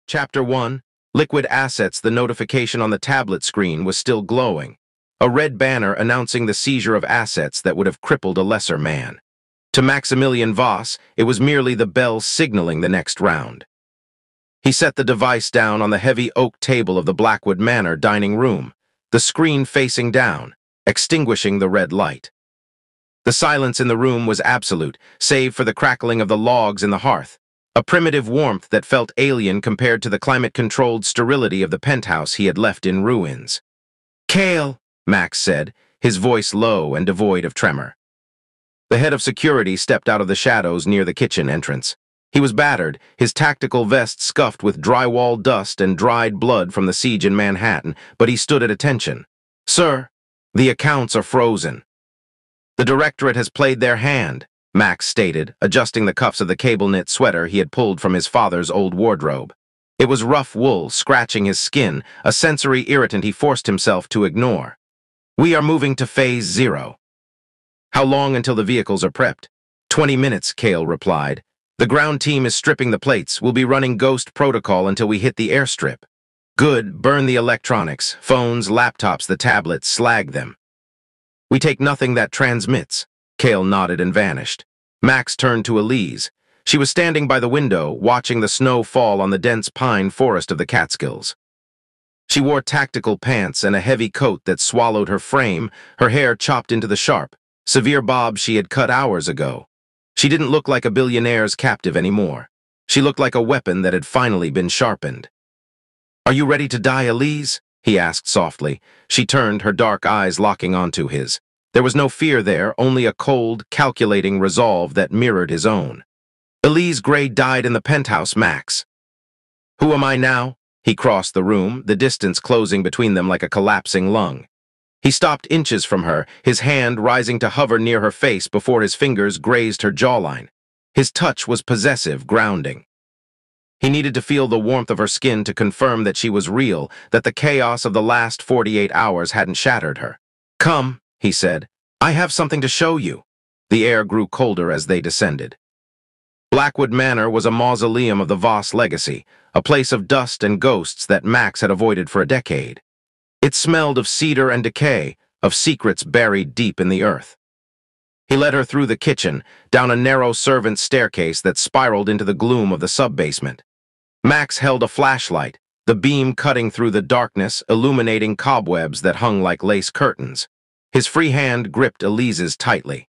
Chapter 1, Liquid Assets. The notification on the tablet screen was still glowing, a red banner announcing the seizure of assets that would have crippled a lesser man. To Maximilian Voss, it was merely the bell signaling the next round. He set the device down on the heavy oak table of the Blackwood Manor dining room, the screen facing down, extinguishing the red light. The silence in the room was absolute, save for the crackling of the logs in the hearth, a primitive warmth that felt alien compared to the climate-controlled sterility of the penthouse he had left in ruins. "Cale," Max said, his voice low and devoid of tremor. The head of security stepped out of the shadows near the kitchen entrance. He was battered, his tactical vest scuffed with drywall dust and dried blood from the siege in Manhattan, but he stood at attention. "Sir, the accounts are frozen." "The Directorate has played their hand," Max stated, adjusting the cuffs of the cable-knit sweater he had pulled from his father's old wardrobe. It was rough wool, scratching his skin, a sensory irritant he forced himself to ignore. "We are moving to Phase 0. "How long until the vehicles are prepped?" 20 minutes, Cale replied. "The ground team is stripping the plates. We'll be running Ghost Protocol until we hit the airstrip." "Good, burn the electronics, phones, laptops, the tablets, slag them." "We take nothing that transmits." Cale nodded and vanished. Max turned to Elise. She was standing by the window, watching the snow fall on the dense pine forest of the Catskills. She wore tactical pants and a heavy coat that swallowed her frame, her hair chopped into the sharp, severe bob she had cut hours ago. She didn't look like a billionaire's captive anymore. She looked like a weapon that had finally been sharpened. "Are you ready to die, Elise?" he asked softly. She turned, her dark eyes locking onto his. There was no fear there, only a cold, calculating resolve that mirrored his own. "Elise Gray died in the penthouse, Max." "Who am I now?" He crossed the room, the distance closing between them like a collapsing lung. He stopped inches from her, his hand rising to hover near her face before his fingers grazed her jawline. His touch was possessive, grounding. He needed to feel the warmth of her skin to confirm that she was real, that the chaos of the last 48 hours hadn't shattered her. "Come," he said. "I have something to show you." The air grew colder as they descended. Blackwood Manor was a mausoleum of the Voss legacy, a place of dust and ghosts that Max had avoided for a decade. It smelled of cedar and decay, of secrets buried deep in the earth. He led her through the kitchen, down a narrow servant's staircase that spiraled into the gloom of the sub-basement. Max held a flashlight, the beam cutting through the darkness, illuminating cobwebs that hung like lace curtains. His free hand gripped Elise's tightly.